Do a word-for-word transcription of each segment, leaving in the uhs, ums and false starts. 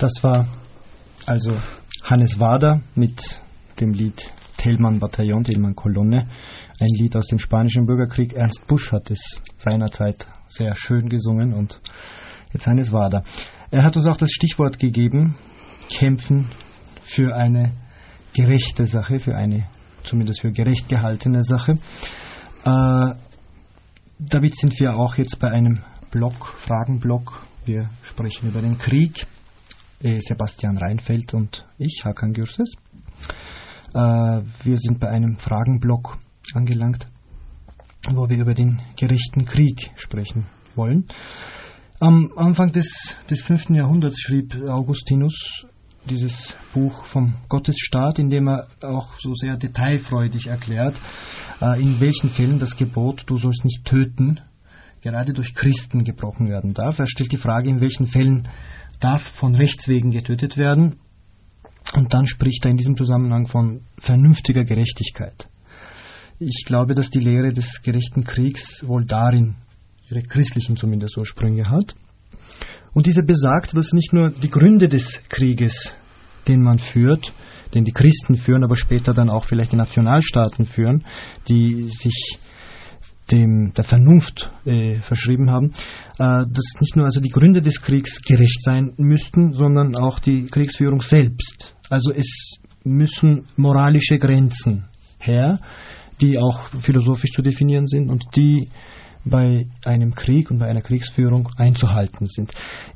Das war also Hannes Wader mit dem Lied Thälmann Bataillon, Thälmann Kolonne. Ein Lied aus dem Spanischen Bürgerkrieg. Ernst Busch hat es seinerzeit sehr schön gesungen und jetzt Hannes Wader. Er hat uns auch das Stichwort gegeben, kämpfen für eine gerechte Sache, für eine zumindest für gerecht gehaltene Sache. Äh, damit sind wir auch jetzt bei einem Block, Fragenblock. Wir sprechen über den Krieg. Sebastian Reinfeldt und ich, Hakan Gürsses. Äh, wir sind bei einem Fragenblock angelangt, wo wir über den gerechten Krieg sprechen wollen. Am Anfang des, des fünften Jahrhunderts schrieb Augustinus dieses Buch vom Gottesstaat, in dem er auch so sehr detailfreudig erklärt, äh, in welchen Fällen das Gebot, du sollst nicht töten, gerade durch Christen gebrochen werden darf. Er stellt die Frage, in welchen Fällen darf von Rechts wegen getötet werden. Und dann spricht er in diesem Zusammenhang von vernünftiger Gerechtigkeit. Ich glaube, dass die Lehre des gerechten Kriegs wohl darin ihre christlichen zumindest Ursprünge hat. Und diese besagt, dass nicht nur die Gründe des Krieges, den man führt, den die Christen führen, aber später dann auch vielleicht die Nationalstaaten führen, die sich dem der Vernunft äh, verschrieben haben, äh, dass nicht nur also die Gründe des Kriegs gerecht sein müssten, sondern auch die Kriegsführung selbst. Also es müssen moralische Grenzen her, die auch philosophisch zu definieren sind und die bei einem Krieg und bei einer Kriegsführung einzuhalten sind.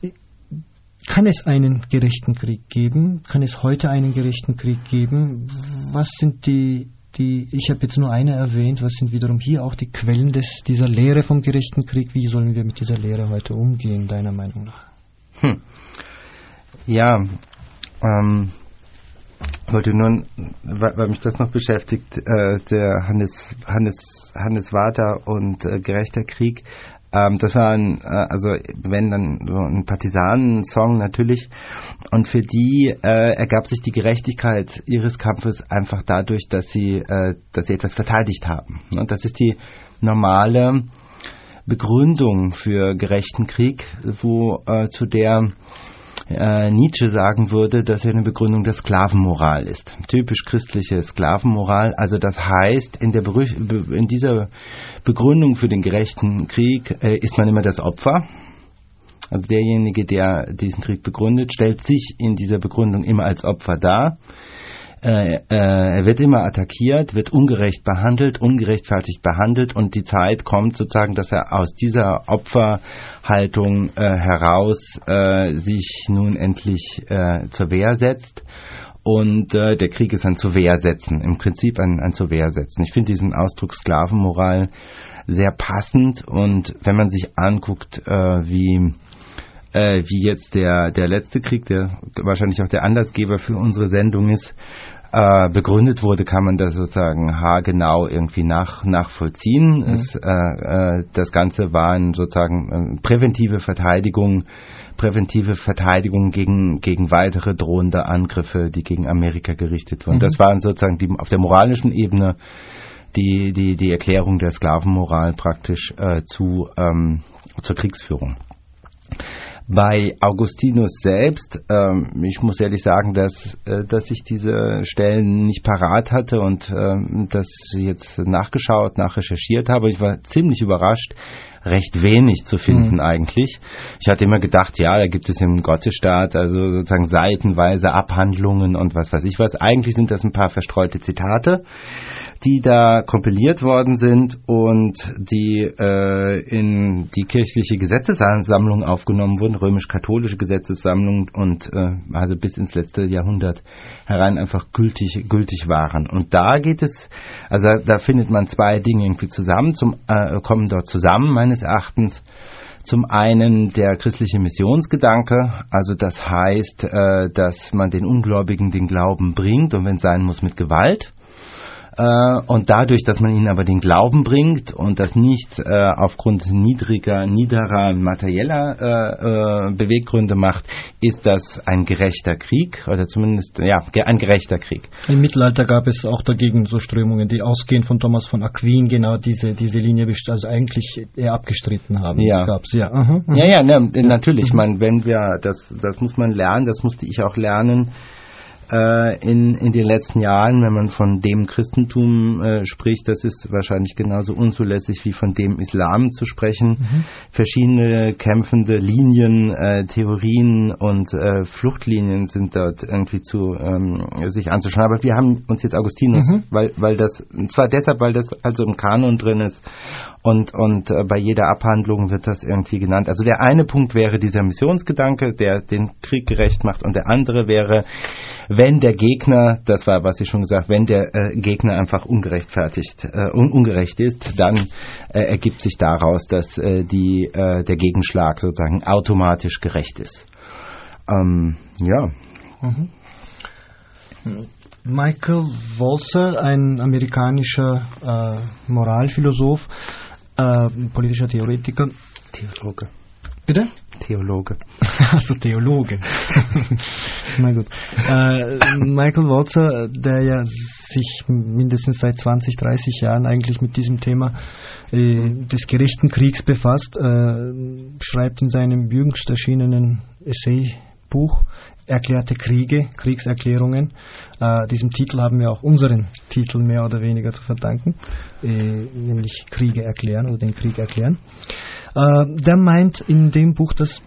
Kann es einen gerechten Krieg geben? Kann es heute einen gerechten Krieg geben? Was sind die Die, ich habe jetzt nur eine erwähnt, was sind wiederum hier auch die Quellen des, dieser Lehre vom gerechten Krieg? Wie sollen wir mit dieser Lehre heute umgehen, deiner Meinung nach? Hm. Ja, ähm, wollte nur, weil, weil mich das noch beschäftigt, äh, der Hannes, Hannes, Hannes Wader und äh, gerechter Krieg. Ähm, das war ein, äh, also wenn dann so ein Partisanensong natürlich, und für die äh, ergab sich die Gerechtigkeit ihres Kampfes einfach dadurch, dass sie, äh, dass sie etwas verteidigt haben. Und das ist die normale Begründung für gerechten Krieg, wo äh, zu der äh, Nietzsche sagen würde, dass er eine Begründung der Sklavenmoral ist. Typisch christliche Sklavenmoral. Also das heißt, in, der Berü- in dieser Begründung für den gerechten Krieg äh, ist man immer das Opfer. Also derjenige, der diesen Krieg begründet, stellt sich in dieser Begründung immer als Opfer dar. Äh, äh, er wird immer attackiert, wird ungerecht behandelt, ungerechtfertigt behandelt und die Zeit kommt sozusagen, dass er aus dieser Opferhaltung äh, heraus äh, sich nun endlich äh, zur Wehr setzt. Und äh, der Krieg ist ein zur Wehr setzen, im Prinzip ein, ein zur Wehr setzen. Ich finde diesen Ausdruck Sklavenmoral sehr passend und wenn man sich anguckt, äh, wie äh, wie jetzt der der letzte Krieg, der wahrscheinlich auch der Anlassgeber für unsere Sendung ist, äh, begründet wurde, kann man das sozusagen haargenau irgendwie nach, nachvollziehen. Mhm. Es, äh, äh, das Ganze war ein, sozusagen äh, präventive Verteidigung, präventive Verteidigung gegen, gegen weitere drohende Angriffe, die gegen Amerika gerichtet wurden. Mhm. Das waren sozusagen die, auf der moralischen Ebene die, die, die Erklärung der Sklavenmoral praktisch äh, zu, ähm, zur Kriegsführung. Bei Augustinus selbst, ähm, ich muss ehrlich sagen, dass, äh, dass ich diese Stellen nicht parat hatte und äh, das jetzt nachgeschaut, nachrecherchiert habe. Ich war ziemlich überrascht, recht wenig zu finden mhm. eigentlich. Ich hatte immer gedacht, ja, da gibt es im Gottesstaat also sozusagen seitenweise Abhandlungen und was weiß ich was. Eigentlich sind das ein paar verstreute Zitate, die da kompiliert worden sind und die äh, in die kirchliche Gesetzessammlung aufgenommen wurden, römisch-katholische Gesetzessammlung und äh, also bis ins letzte Jahrhundert herein einfach gültig gültig waren. Und da geht es, also da findet man zwei Dinge irgendwie zusammen, zum äh, kommen dort zusammen meines Erachtens. Zum einen der christliche Missionsgedanke, also das heißt, äh, dass man den Ungläubigen den Glauben bringt und wenn es sein muss mit Gewalt. Äh, und dadurch, dass man ihnen aber den Glauben bringt und das nicht äh, aufgrund niedriger, niederer materieller äh, äh, Beweggründe macht, ist das ein gerechter Krieg oder zumindest ja ein gerechter Krieg. Im Mittelalter gab es auch dagegen so Strömungen, die ausgehend von Thomas von Aquin genau diese diese Linie also eigentlich eher abgestritten haben. Ja, das gab's, ja. Aha, aha. ja, ja, ne, natürlich. Mhm. Man, wenn wir das, das muss man lernen. Das musste ich auch lernen. In, in den letzten Jahren, wenn man von dem Christentum äh, spricht, das ist wahrscheinlich genauso unzulässig wie von dem Islam zu sprechen. Mhm. Verschiedene kämpfende Linien, äh, Theorien und äh, Fluchtlinien sind dort irgendwie zu ähm, sich anzuschauen. Aber wir haben uns jetzt Augustinus, mhm. weil, weil das, und zwar deshalb, weil das also im Kanon drin ist und, und äh, bei jeder Abhandlung wird das irgendwie genannt. Also der eine Punkt wäre dieser Missionsgedanke, der den Krieg gerecht macht, und der andere wäre, wenn der Gegner, das war, was ich schon gesagt, wenn der äh, Gegner einfach ungerechtfertigt, äh, un- ungerecht ist, dann äh, ergibt sich daraus, dass äh, die, äh, der Gegenschlag sozusagen automatisch gerecht ist. Ähm, ja. Mhm. Michael Walzer, ein amerikanischer äh, Moralphilosoph, äh, politischer Theoretiker. Theologe. Bitte? Theologe. Also Theologe. Na gut. Äh, Michael Walzer, der ja sich mindestens seit zwanzig, dreißig Jahren eigentlich mit diesem Thema äh, des gerechten Kriegs befasst, äh, schreibt in seinem jüngst erschienenen Essaybuch Erklärte Kriege, Kriegserklärungen. Äh, diesem Titel haben wir auch unseren Titel mehr oder weniger zu verdanken, äh, nämlich Kriege erklären oder den Krieg erklären. Äh, der meint in dem Buch, dass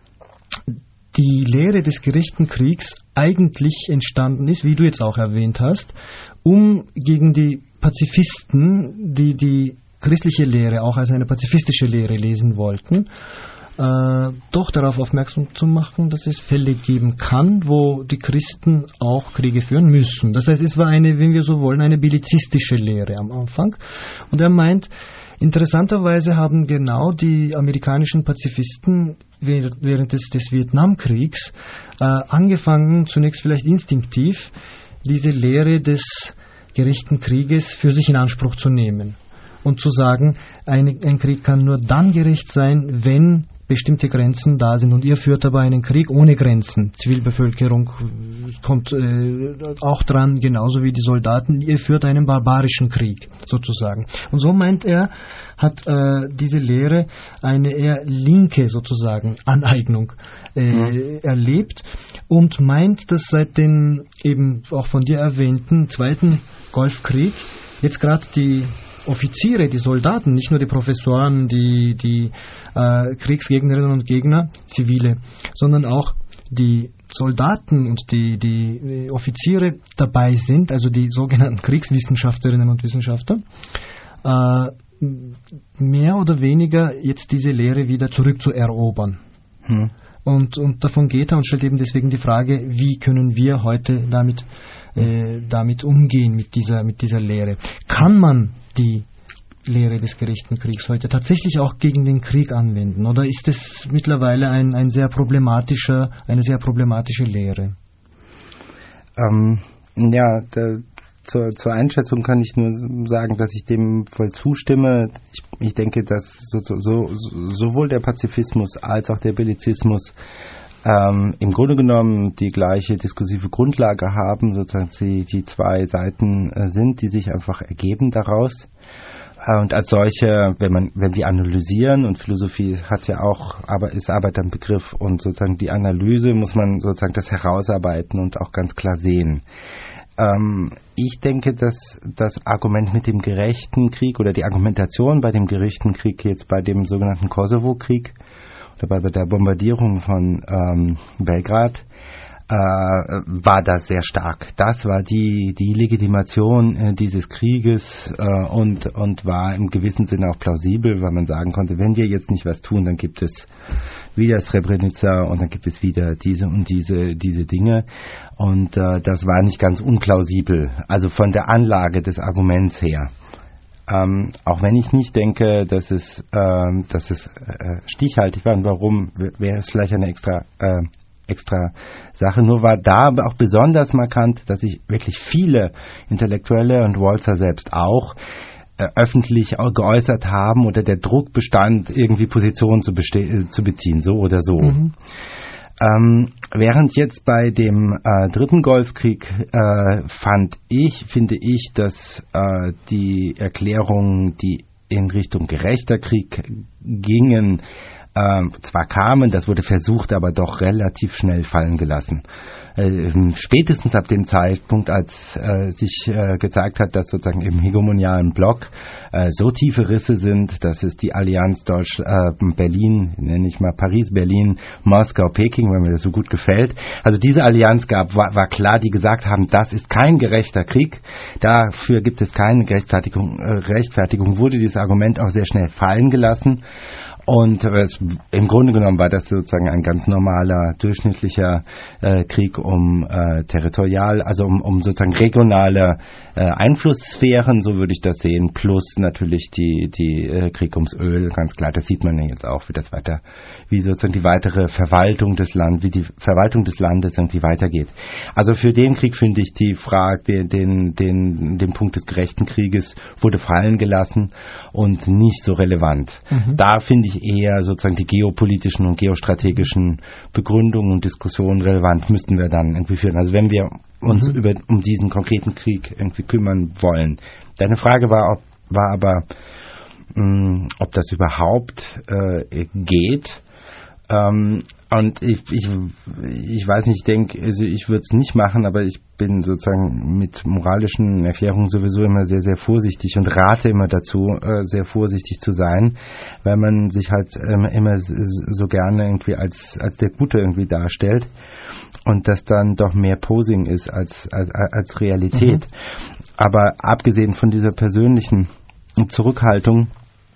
die Lehre des gerechten Kriegs eigentlich entstanden ist, wie du jetzt auch erwähnt hast, um gegen die Pazifisten, die die christliche Lehre auch als eine pazifistische Lehre lesen wollten, Äh, doch darauf aufmerksam zu machen, dass es Fälle geben kann, wo die Christen auch Kriege führen müssen. Das heißt, es war eine, wenn wir so wollen, eine bellizistische Lehre am Anfang. Und er meint, interessanterweise haben genau die amerikanischen Pazifisten während des, des Vietnamkriegs äh, angefangen, zunächst vielleicht instinktiv, diese Lehre des gerechten Krieges für sich in Anspruch zu nehmen und zu sagen, ein, ein Krieg kann nur dann gerecht sein, wenn bestimmte Grenzen da sind, und ihr führt aber einen Krieg ohne Grenzen. Zivilbevölkerung kommt äh, auch dran, genauso wie die Soldaten. Ihr führt einen barbarischen Krieg, sozusagen. Und so meint er, hat äh, diese Lehre eine eher linke, sozusagen, Aneignung äh, mhm. erlebt und meint, dass seit dem eben auch von dir erwähnten Zweiten Golfkrieg jetzt gerade die Offiziere, die Soldaten, nicht nur die Professoren, die, die äh, Kriegsgegnerinnen und Gegner, Zivile, sondern auch die Soldaten und die, die Offiziere dabei sind, also die sogenannten Kriegswissenschaftlerinnen und Wissenschaftler, äh, mehr oder weniger jetzt diese Lehre wieder zurückzuerobern. Hm. Und, und davon geht er und stellt eben deswegen die Frage, wie können wir heute damit, äh, damit umgehen, mit dieser, mit dieser Lehre. Kann man die Lehre des gerechten Kriegs heute tatsächlich auch gegen den Krieg anwenden? Oder ist es mittlerweile ein, ein sehr problematischer, eine sehr problematische Lehre? Ähm, ja, da, zur, zur Einschätzung kann ich nur sagen, dass ich dem voll zustimme. Ich, ich denke, dass so, so, so, sowohl der Pazifismus als auch der Bellizismus ähm, im Grunde genommen die gleiche diskursive Grundlage haben, sozusagen die, die zwei Seiten äh, sind, die sich einfach ergeben daraus. Äh, und als solche, wenn man, wenn wir analysieren, und Philosophie hat ja auch, aber ist Arbeit am Begriff, und sozusagen die Analyse muss man sozusagen das herausarbeiten und auch ganz klar sehen. Ähm, ich denke, dass das Argument mit dem gerechten Krieg oder die Argumentation bei dem gerechten Krieg jetzt bei dem sogenannten Kosovo-Krieg oder bei der Bombardierung von ähm, Belgrad äh, war das sehr stark. Das war die, die Legitimation äh, dieses Krieges äh, und, und war im gewissen Sinne auch plausibel, weil man sagen konnte, wenn wir jetzt nicht was tun, dann gibt es wieder Srebrenica und dann gibt es wieder diese und diese, diese Dinge. Und äh, das war nicht ganz unplausibel, also von der Anlage des Arguments her. Ähm, auch wenn ich nicht denke, dass es, ähm, dass es äh, stichhaltig war. Und warum wäre es vielleicht eine extra äh, extra Sache. Nur war da aber auch besonders markant, dass sich wirklich viele Intellektuelle und Walzer selbst auch äh, öffentlich auch geäußert haben oder der Druck bestand, irgendwie Positionen zu, beste- zu beziehen, so oder so. Mhm. Ähm, während jetzt bei dem äh, dritten Golfkrieg äh, fand ich, finde ich, dass äh, die Erklärungen, die in Richtung gerechter Krieg gingen, äh, zwar kamen, das wurde versucht, aber doch relativ schnell fallen gelassen. Äh, spätestens ab dem Zeitpunkt, als äh, sich äh, gezeigt hat, dass sozusagen im hegemonialen Block äh, so tiefe Risse sind, dass es die Allianz Deutsch, äh, Berlin, nenne ich mal Paris, Berlin, Moskau, Peking, weil mir das so gut gefällt. Also diese Allianz gab, war, war klar, die gesagt haben, das ist kein gerechter Krieg. Dafür gibt es keine Rechtfertigung. Äh, Rechtfertigung wurde dieses Argument auch sehr schnell fallen gelassen. Und äh, im Grunde genommen war das sozusagen ein ganz normaler, durchschnittlicher äh, Krieg um äh, territorial, also um, um sozusagen regionale äh, Einflusssphären, so würde ich das sehen, plus natürlich die, die äh, Krieg ums Öl, ganz klar, das sieht man ja jetzt auch, wie das weiter, wie sozusagen die weitere Verwaltung des Landes, wie die Verwaltung des Landes irgendwie weitergeht. Also für den Krieg finde ich die Frage, den, den, den, den Punkt des gerechten Krieges wurde fallen gelassen und nicht so relevant. Mhm. Da finde ich eher sozusagen die geopolitischen und geostrategischen Begründungen und Diskussionen relevant, müssten wir dann irgendwie führen. Also wenn wir uns mhm. über, um diesen konkreten Krieg irgendwie kümmern wollen. Deine Frage war, ob, war aber, mh, ob das überhaupt äh, geht. Ähm, und ich, ich, ich weiß nicht, ich denke, also ich würde es nicht machen, aber ich bin sozusagen mit moralischen Erklärungen sowieso immer sehr, sehr vorsichtig und rate immer dazu, äh, sehr vorsichtig zu sein, weil man sich halt ähm, immer so gerne irgendwie als, als der Gute irgendwie darstellt und das dann doch mehr Posing ist als, als, als Realität. Mhm. Aber abgesehen von dieser persönlichen Zurückhaltung,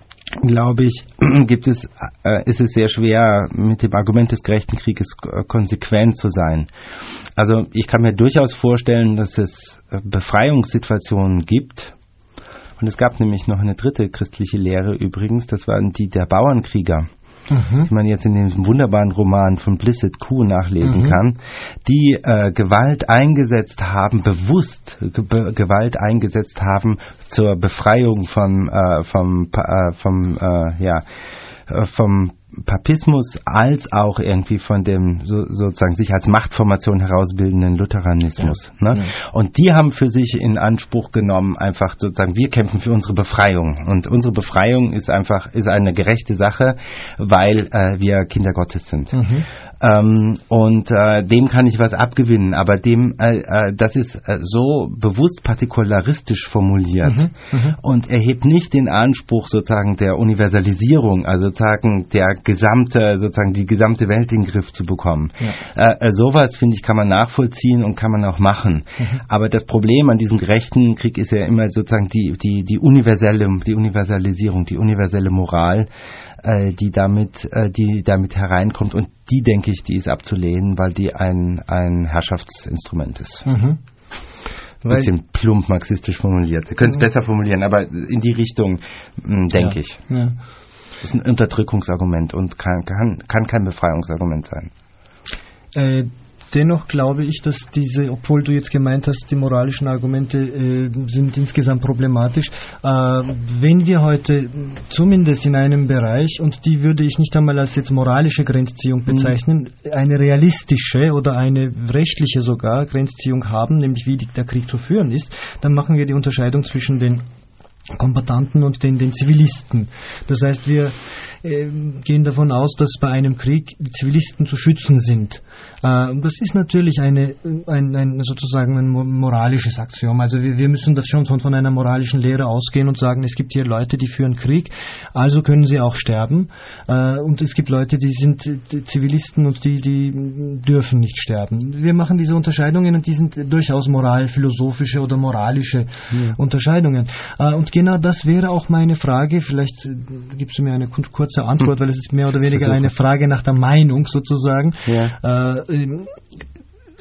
glaube ich, gibt es, äh, ist es sehr schwer, mit dem Argument des gerechten Krieges äh, konsequent zu sein. Also ich kann mir durchaus vorstellen, dass es äh, Befreiungssituationen gibt. Und es gab nämlich noch eine dritte christliche Lehre übrigens, das waren die der Bauernkrieger. Mhm. Die man jetzt in dem wunderbaren Roman von Blissett Kuh nachlesen mhm. kann, die äh, Gewalt eingesetzt haben, bewusst ge- Gewalt eingesetzt haben zur Befreiung vom, äh, vom, äh, vom, äh, ja, äh, vom Papismus als auch irgendwie von dem so, sozusagen sich als Machtformation herausbildenden Lutheranismus. Ja, ne? Ja. Und die haben für sich in Anspruch genommen, einfach sozusagen, wir kämpfen für unsere Befreiung. Und unsere Befreiung ist einfach ist eine gerechte Sache, weil äh, wir Kinder Gottes sind. Mhm. Ähm, und äh, dem kann ich was abgewinnen, aber dem äh, äh, das ist äh, so bewusst partikularistisch formuliert mhm. Mhm. und erhebt nicht den Anspruch sozusagen der Universalisierung, also sozusagen der gesamte, sozusagen die gesamte Welt in den Griff zu bekommen. Ja. Äh, sowas, finde ich, kann man nachvollziehen und kann man auch machen. Mhm. Aber das Problem an diesem gerechten Krieg ist ja immer sozusagen die, die, die universelle, die Universalisierung, die universelle Moral, äh, die damit, äh, die damit hereinkommt. Und die, denke ich, die ist abzulehnen, weil die ein, ein Herrschaftsinstrument ist. Mhm. Ein bisschen plump marxistisch formuliert. Ihr könnt es mhm. besser formulieren, aber in die Richtung, mh, denke ja. ich. Ja. Das ist ein Unterdrückungsargument und kann, kann, kann kein Befreiungsargument sein. Äh, dennoch glaube ich, dass diese, obwohl du jetzt gemeint hast, die moralischen Argumente äh, sind insgesamt problematisch, äh, wenn wir heute zumindest in einem Bereich, und die würde ich nicht einmal als jetzt moralische Grenzziehung bezeichnen, mhm. eine realistische oder eine rechtliche sogar Grenzziehung haben, nämlich wie die, der Krieg zu führen ist, dann machen wir die Unterscheidung zwischen den Kombattanten und den, den Zivilisten. Das heißt, wir äh, gehen davon aus, dass bei einem Krieg die Zivilisten zu schützen sind. Äh, und das ist natürlich eine, ein, ein, sozusagen ein moralisches Axiom. Also wir, wir müssen das schon von, von einer moralischen Lehre ausgehen und sagen, es gibt hier Leute, die führen Krieg, also können sie auch sterben. Äh, und es gibt Leute, die sind die Zivilisten und die, die dürfen nicht sterben. Wir machen diese Unterscheidungen und die sind durchaus moralphilosophische oder moralische ja. Unterscheidungen. Äh, und genau das wäre auch meine Frage, vielleicht äh, gibst du mir eine kurze Antwort, weil es ist mehr oder weniger eine Frage nach der Meinung sozusagen. Ja. Äh,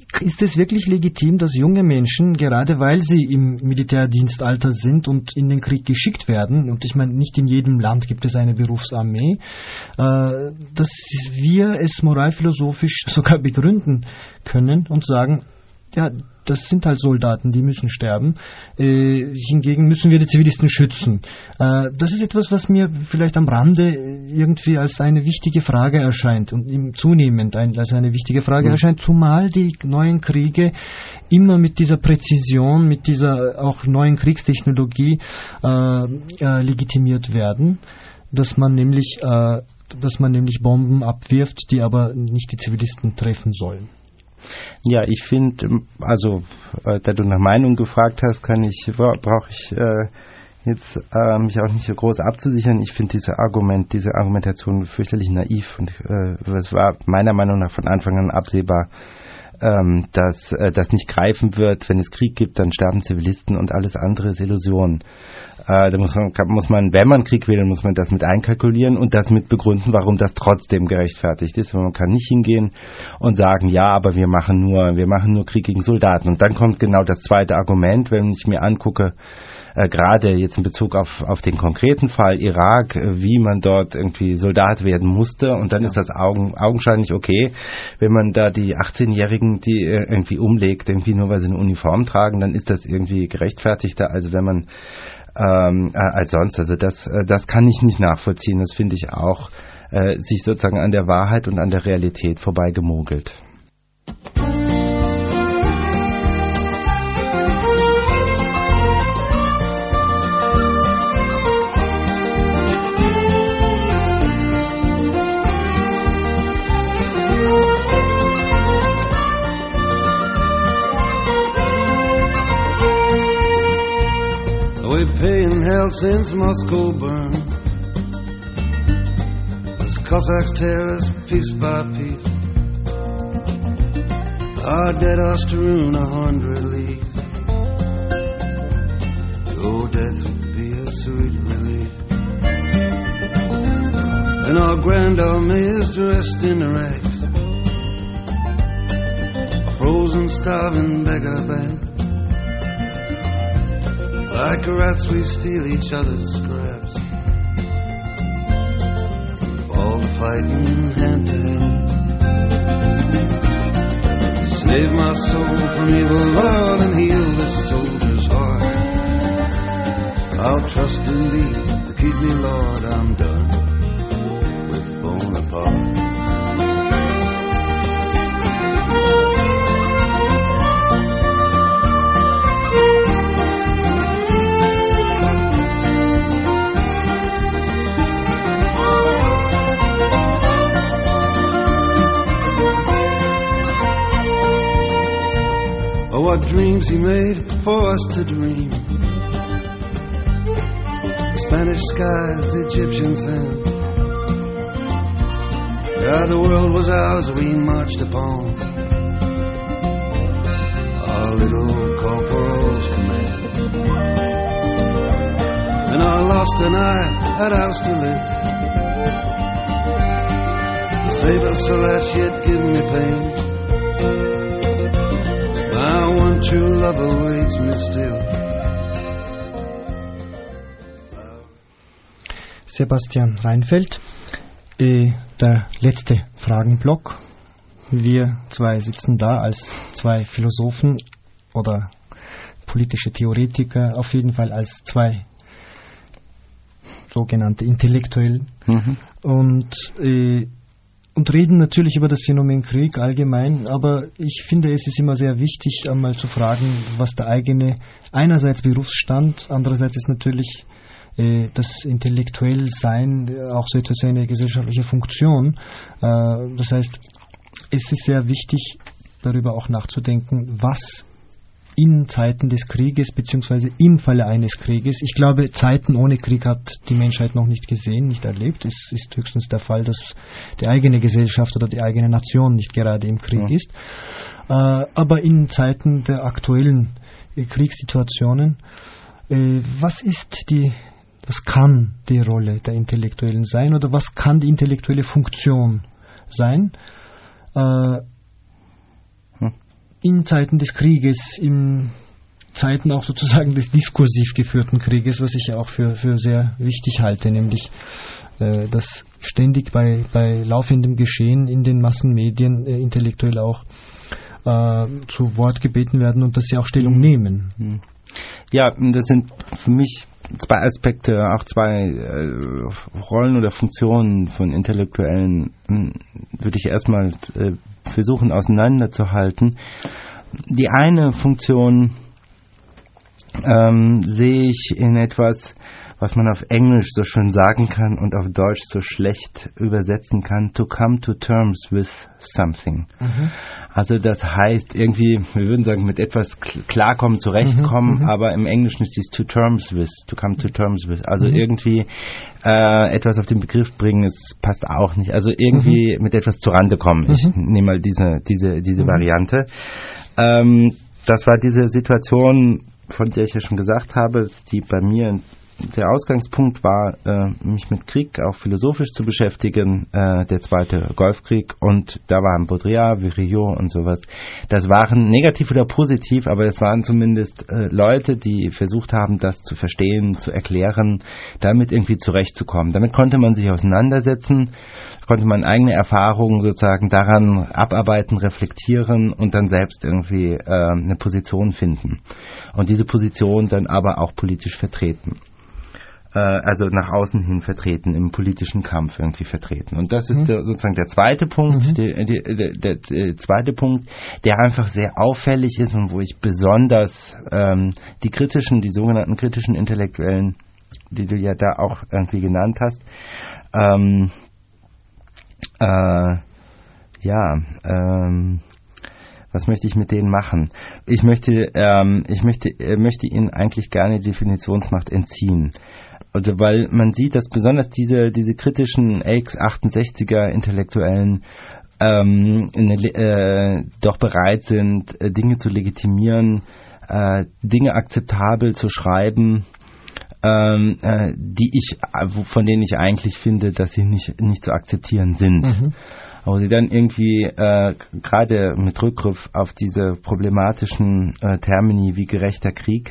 ist es wirklich legitim, dass junge Menschen, gerade weil sie im Militärdienstalter sind und in den Krieg geschickt werden, und ich meine, nicht in jedem Land gibt es eine Berufsarmee, äh, dass wir es moralphilosophisch sogar begründen können und sagen, ja, das sind halt Soldaten, die müssen sterben. Äh, hingegen müssen wir die Zivilisten schützen. Äh, das ist etwas, was mir vielleicht am Rande irgendwie als eine wichtige Frage erscheint und zunehmend ein, als eine wichtige Frage mhm. erscheint, zumal die neuen Kriege immer mit dieser Präzision, mit dieser auch neuen Kriegstechnologie äh, äh, legitimiert werden, dass man nämlich, äh, dass man nämlich Bomben abwirft, die aber nicht die Zivilisten treffen sollen. Ja, ich finde, also, äh, da du nach Meinung gefragt hast, kann ich, brauche ich äh, jetzt äh, mich auch nicht so groß abzusichern. Ich finde diese Argument, diese Argumentation fürchterlich naiv und äh, es war meiner Meinung nach von Anfang an absehbar, ähm, dass äh, das nicht greifen wird. Wenn es Krieg gibt, dann sterben Zivilisten und alles andere ist Illusion. Äh, da muss man, muss man, wenn man Krieg will, dann muss man das mit einkalkulieren und das mit begründen, warum das trotzdem gerechtfertigt ist. Man kann nicht hingehen und sagen, ja, aber wir machen nur, wir machen nur Krieg gegen Soldaten. Und dann kommt genau das zweite Argument, wenn ich mir angucke, äh, gerade jetzt in Bezug auf, auf den konkreten Fall Irak, äh, wie man dort irgendwie Soldat werden musste. Und dann ja. ist das augen, augenscheinlich okay, wenn man da die achtzehnjährigen, die äh, irgendwie umlegt, irgendwie nur weil sie eine Uniform tragen, dann ist das irgendwie gerechtfertigter, als wenn man ähm, äh, als sonst. Also das, äh, das kann ich nicht nachvollziehen. Das finde ich auch äh, sich sozusagen an der Wahrheit und an der Realität vorbeigemogelt. Paying hell since Moscow burned, as Cossacks tear us piece by piece. Our dead are strewn a hundred leagues. Oh, death would be a sweet relief. And our grand army is dressed in rags, a frozen, starving beggar band. Like rats we steal each other's scraps, all fighting hand to hand. Save my soul from evil, Lord, and heal this soldier's heart. I'll trust in thee to keep me, Lord, I'm done with Bonaparte. What dreams he made for us to dream. Spanish skies, Egyptian sand. Yeah, the world was ours, we marched upon our little corporal's command. And I lost an eye at Austerlitz. Save us, alas, yet give me pain. My one true love awaits me still. Sebastian Reinfeldt, äh, der letzte Fragenblock. Wir zwei sitzen da als zwei Philosophen oder politische Theoretiker, auf jeden Fall als zwei sogenannte Intellektuellen. Mhm. Und äh, Und reden natürlich über das Phänomen Krieg allgemein, aber ich finde, es ist immer sehr wichtig, einmal zu fragen, was der eigene, einerseits Berufsstand, andererseits ist natürlich äh, das Intellektuellsein auch so etwas, eine gesellschaftliche Funktion. Äh, das heißt, es ist sehr wichtig, darüber auch nachzudenken, was in Zeiten des Krieges, beziehungsweise im Falle eines Krieges. Ich glaube, Zeiten ohne Krieg hat die Menschheit noch nicht gesehen, nicht erlebt. Es ist höchstens der Fall, dass die eigene Gesellschaft oder die eigene Nation nicht gerade im Krieg ja. ist. Äh, aber in Zeiten der aktuellen äh, Kriegssituationen, äh, was ist die, was kann die Rolle der Intellektuellen sein oder was kann die intellektuelle Funktion sein? Äh, in Zeiten des Krieges, in Zeiten auch sozusagen des diskursiv geführten Krieges, was ich ja auch für, für sehr wichtig halte, nämlich äh, dass ständig bei, bei laufendem Geschehen in den Massenmedien äh, intellektuell auch äh, zu Wort gebeten werden und dass sie auch Stellung nehmen. Ja, das sind für mich zwei Aspekte, auch zwei äh, Rollen oder Funktionen von Intellektuellen, würde ich erstmal äh, versuchen auseinanderzuhalten. Die eine Funktion ähm, sehe ich in etwas, was man auf Englisch so schön sagen kann und auf Deutsch so schlecht übersetzen kann, to come to terms with something. Mhm. Also das heißt irgendwie, wir würden sagen, mit etwas klarkommen, zurechtkommen, mhm, aber im Englischen ist dies to terms with, to come to terms with. Also mhm. irgendwie äh, etwas auf den Begriff bringen, es passt auch nicht. Also irgendwie mhm. mit etwas zurande kommen. Mhm. Ich nehme mal diese, diese, diese mhm. Variante. Ähm, das war diese Situation, von der ich ja schon gesagt habe, die bei mir der Ausgangspunkt war, äh, mich mit Krieg auch philosophisch zu beschäftigen, äh, der zweite Golfkrieg, und da waren Baudrillard, Virilio und sowas. Das waren negativ oder positiv, aber es waren zumindest äh, Leute, die versucht haben, das zu verstehen, zu erklären, damit irgendwie zurechtzukommen. Damit konnte man sich auseinandersetzen, konnte man eigene Erfahrungen sozusagen daran abarbeiten, reflektieren und dann selbst irgendwie äh, eine Position finden. Und diese Position dann aber auch politisch vertreten. Also nach außen hin vertreten, im politischen Kampf irgendwie vertreten. Und das ist mhm. der, sozusagen der zweite Punkt, mhm. der, der, der, der, der zweite Punkt, der einfach sehr auffällig ist und wo ich besonders ähm, die kritischen, die sogenannten kritischen Intellektuellen, die du ja da auch irgendwie genannt hast, ähm, äh, ja, ähm, was möchte ich mit denen machen? Ich möchte, ähm, ich möchte, äh, möchte ihnen eigentlich gerne die Definitionsmacht entziehen. Also, weil man sieht, dass besonders diese, diese kritischen X achtundsechziger Intellektuellen ähm, ne, äh, doch bereit sind, äh, Dinge zu legitimieren, äh, Dinge akzeptabel zu schreiben, ähm, äh, die ich, von denen ich eigentlich finde, dass sie nicht, nicht zu akzeptieren sind. Mhm. Aber sie dann irgendwie äh, gerade mit Rückgriff auf diese problematischen äh, Termini wie gerechter Krieg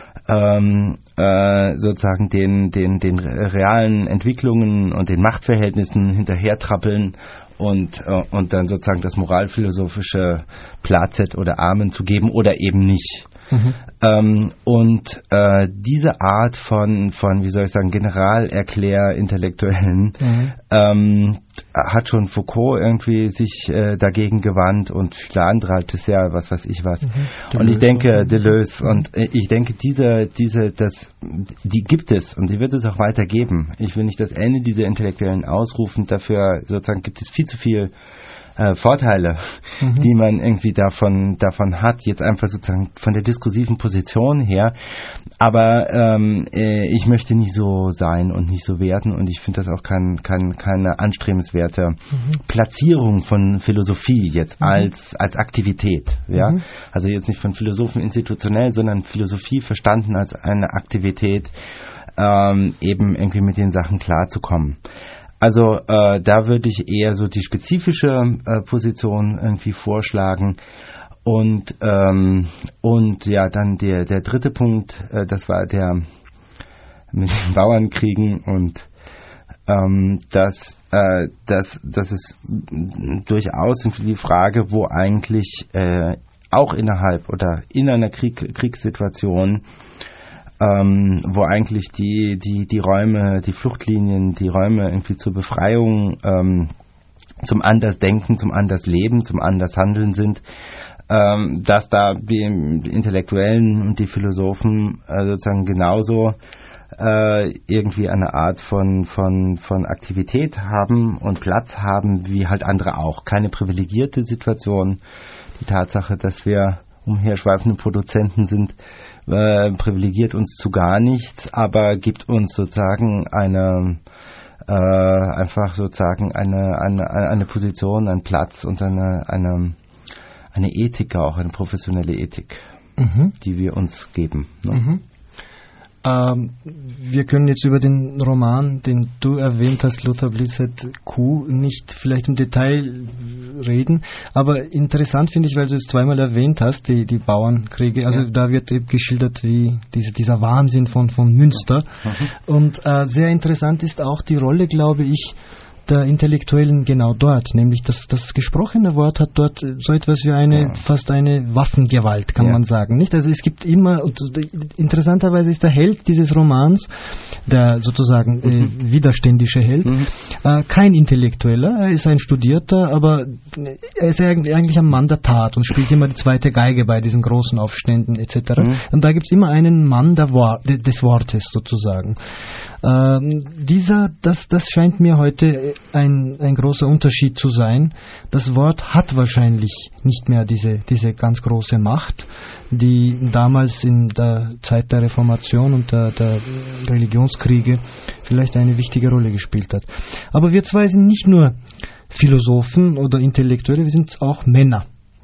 ähm, äh, sozusagen den, den, den realen Entwicklungen und den Machtverhältnissen hinterhertrappeln und, äh, und dann sozusagen das moralphilosophische Plazet oder Amen zu geben oder eben nicht. Mhm. Ähm, und äh, diese Art von, von, wie soll ich sagen, Generalerklär-Intellektuellen mhm. ähm, hat schon Foucault irgendwie sich äh, dagegen gewandt und viele andere, halt Husserl, was weiß ich was. Mhm. Und ich denke, Deleuze, mhm. und äh, ich denke, diese, diese, das, die gibt es und die wird es auch weiter geben. Ich will nicht das Ende dieser Intellektuellen ausrufen, dafür sozusagen gibt es viel zu viel Äh, Vorteile, mhm. die man irgendwie davon davon hat, jetzt einfach sozusagen von der diskursiven Position her. Aber ähm, äh, ich möchte nicht so sein und nicht so werden und ich finde das auch kein, kein, keine anstrebenswerte mhm. Platzierung von Philosophie jetzt mhm. als als Aktivität. Ja, mhm. also jetzt nicht von Philosophen institutionell, sondern Philosophie verstanden als eine Aktivität, ähm, eben irgendwie mit den Sachen klarzukommen. Also äh, da würde ich eher so die spezifische äh, Position irgendwie vorschlagen und ähm, und ja dann der der dritte Punkt, äh, das war der mit den Bauernkriegen und ähm, das äh, das das ist durchaus die Frage, wo eigentlich äh, auch innerhalb oder in einer Krieg, Kriegssituation Ähm, wo eigentlich die, die, die Räume, die Fluchtlinien, die Räume irgendwie zur Befreiung, ähm, zum Andersdenken, zum Andersleben, zum Andershandeln sind, ähm, dass da die, die Intellektuellen und die Philosophen äh, sozusagen genauso äh, irgendwie eine Art von, von, von Aktivität haben und Platz haben, wie halt andere auch. Keine privilegierte Situation. Die Tatsache, dass wir umherschweifende Produzenten sind, Äh, privilegiert uns zu gar nichts, aber gibt uns sozusagen eine äh, einfach sozusagen eine, eine eine Position, einen Platz und eine eine eine Ethik auch, eine professionelle Ethik, mhm. die wir uns geben. Ne? Mhm. Ähm, wir können jetzt über den Roman, den du erwähnt hast, Lothar Blissett, Kuh, nicht vielleicht im Detail reden, aber interessant finde ich, weil du es zweimal erwähnt hast, die, die Bauernkriege, also ja. Da wird eben geschildert, wie diese, dieser Wahnsinn von, von Münster. Mhm. Und äh, sehr interessant ist auch die Rolle, glaube ich, der Intellektuellen genau dort, nämlich das, das gesprochene Wort hat dort so etwas wie eine, ja. fast eine Waffengewalt, kann ja. man sagen, nicht? Also es gibt immer, und interessanterweise ist der Held dieses Romans, der sozusagen mhm. äh, widerständische Held, mhm. äh, kein Intellektueller, er ist ein Studierter, aber er ist eigentlich, eigentlich ein Mann der Tat und spielt immer die zweite Geige bei diesen großen Aufständen et cetera. Mhm. Und da gibt es immer einen Mann der Wor- des Wortes sozusagen. Ähm, dieser, das, das scheint mir heute ein, ein großer Unterschied zu sein. Das Wort hat wahrscheinlich nicht mehr diese, diese ganz große Macht, die damals in der Zeit der Reformation und der, der Religionskriege vielleicht eine wichtige Rolle gespielt hat. Aber wir zwei sind nicht nur Philosophen oder Intellektuelle, wir sind auch Männer.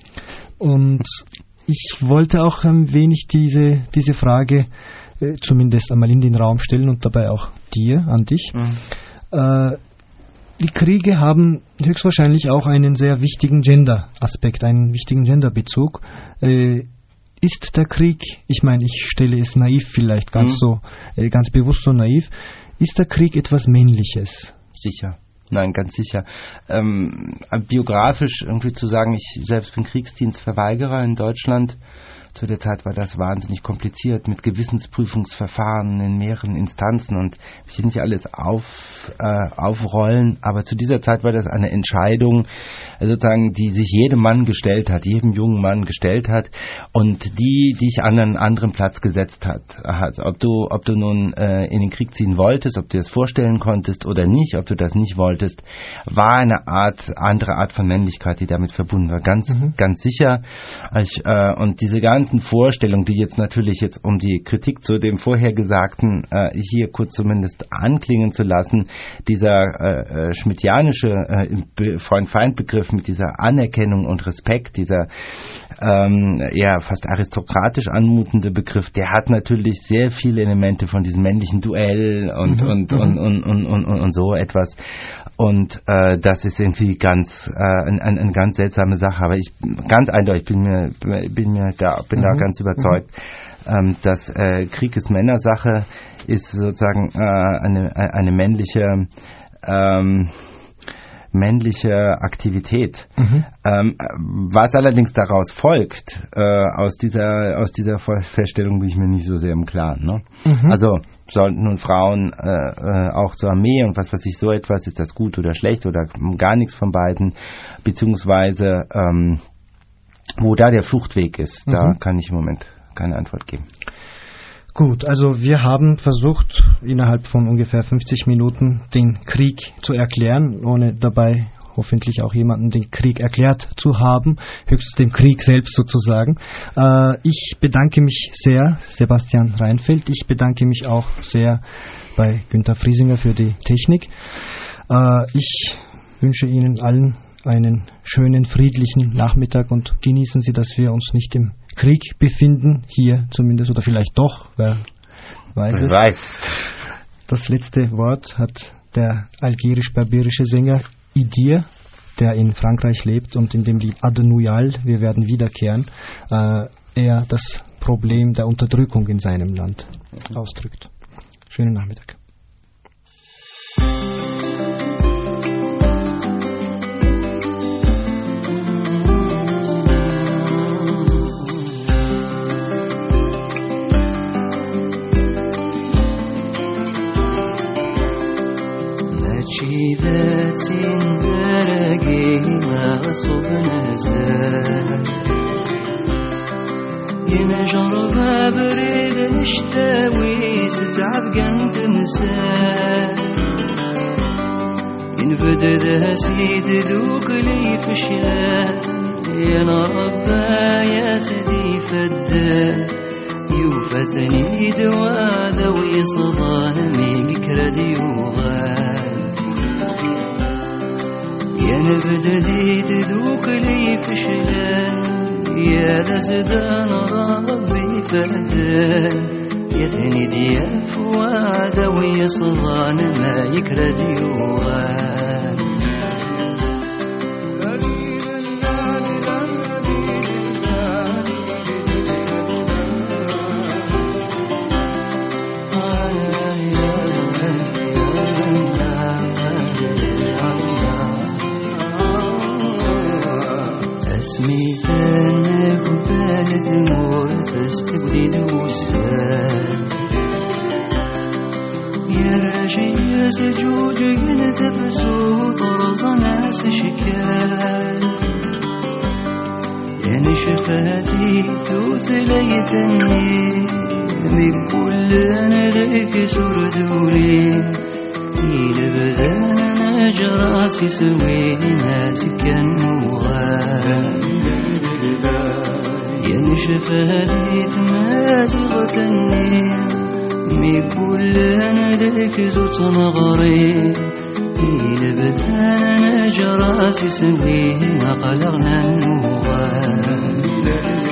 Und ich wollte auch ein wenig diese, diese Frage zumindest einmal in den Raum stellen und dabei auch dir, an dich. Mhm. Äh, die Kriege haben höchstwahrscheinlich auch einen sehr wichtigen Gender-Aspekt, einen wichtigen Genderbezug. Äh, ist der Krieg, ich meine, ich stelle es naiv vielleicht, ganz mhm. so, äh, ganz bewusst so naiv, ist der Krieg etwas Männliches? Sicher. Nein, ganz sicher. Ähm, biografisch irgendwie zu sagen, ich selbst bin Kriegsdienstverweigerer in Deutschland. Zu der Zeit war das wahnsinnig kompliziert mit Gewissensprüfungsverfahren in mehreren Instanzen und ich will nicht alles auf, äh, aufrollen, aber zu dieser Zeit war das eine Entscheidung, sozusagen, die sich jedem Mann gestellt hat, jedem jungen Mann gestellt hat und die, die ich an einen anderen Platz gesetzt hat. Also ob du, ob du nun äh, in den Krieg ziehen wolltest, ob du das vorstellen konntest oder nicht, ob du das nicht wolltest, war eine Art, andere Art von Männlichkeit, die damit verbunden war. Ganz, mhm. ganz sicher. Ich, äh, und diese ganze Vorstellung, die jetzt natürlich jetzt, um die Kritik zu dem Vorhergesagten äh, hier kurz zumindest anklingen zu lassen, dieser äh, schmidtianische äh, Freund-Feind-Begriff mit dieser Anerkennung und Respekt, dieser ähm, ja fast aristokratisch anmutende Begriff, der hat natürlich sehr viele Elemente von diesem männlichen Duell und, mhm. und, mhm. und, und, und, und, und, und so etwas. Und äh, das ist irgendwie ganz äh, eine ein, ein ganz seltsame Sache. Aber ich ganz eindeutig bin mir bin mir da bin mhm. da ganz überzeugt, mhm. ähm, dass äh, Krieg ist Männersache, ist sozusagen äh, eine eine männliche ähm, männliche Aktivität. Mhm. Ähm, was allerdings daraus folgt, äh, aus dieser aus dieser Feststellung bin ich mir nicht so sehr im Klaren. Ne? Mhm. Also sollten nun Frauen äh, äh, auch zur Armee und was weiß ich, so etwas, ist das gut oder schlecht oder gar nichts von beiden, beziehungsweise ähm, wo da der Fluchtweg ist, mhm. da kann ich im Moment keine Antwort geben. Gut, also wir haben versucht, innerhalb von ungefähr fünfzig Minuten den Krieg zu erklären, ohne dabei hoffentlich auch jemanden den Krieg erklärt zu haben, höchstens dem Krieg selbst sozusagen. Äh, ich bedanke mich sehr, Sebastian Reinfeldt. Ich bedanke mich auch sehr bei Günther Friesinger für die Technik. Äh, ich wünsche Ihnen allen einen schönen, friedlichen Nachmittag und genießen Sie, dass wir uns nicht im Krieg befinden, hier zumindest, oder vielleicht doch, wer weiß es. Weiß. Das letzte Wort hat der algerisch-berberische Sänger Idir, der in Frankreich lebt und in dem Lied Adenuyal, wir werden wiederkehren, äh, er das Problem der Unterdrückung in seinem Land ausdrückt. Schönen Nachmittag. شيدتين درقي ما صب نزال ينجرب بريد نشتاوي ستعب قنت مسال ينفد ذا سيد ذوق لي فشال يا ربا يا سدي فدال يوفتني دوا ذوي صدامي بكرد يوغال يا نبدأ ذي تذوق لي فشلان يا لزدان ربي فهدان يثني ديا فوادا ويصغان ما يكرد يوغان اسمي أنا قبالة مور فاستبدي الوسال يا رجي سجود ينتفسو طرز ناس شكال يا نشفاتي توث ليتني بكل ندرك سردولي إلى بدانا جراسي سوي ناس كنوغان يا نشفاتي تمازغتني بكل ندرك زوت نغري إلى بدانا جراسي سوي نقلغنا النوغان